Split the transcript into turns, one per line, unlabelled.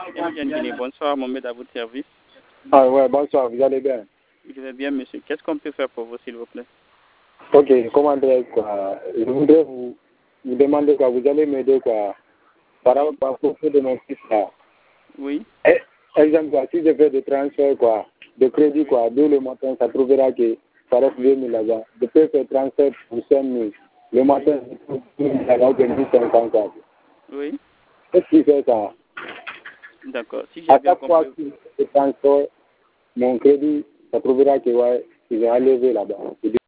Eugène Guinée, bonsoir, Mohamed à votre service.
Ah ouais, bonsoir, vous allez bien?
Je vais bien, monsieur. Qu'est-ce qu'on peut faire pour vous, s'il vous plaît?
Ok, comment dire quoi? Je voudrais vous demander quoi, vous allez m'aider quoi par rapport de mon fils là.
Oui.
Exemple, quoi, si je fais des transferts quoi, de crédit quoi, dès le matin, ça trouvera que ça reste 2000 là-bas. Je peux faire transfert pour 5000. Le matin, je peux là-bas ou bien 1500 quoi.
Oui.
Qu'est-ce qui fait ça?
D'accord. Si j'ai
À
bien
chaque fois
compris.
que je transfère mon crédit, ça trouvera que ouais, il va lever là-bas.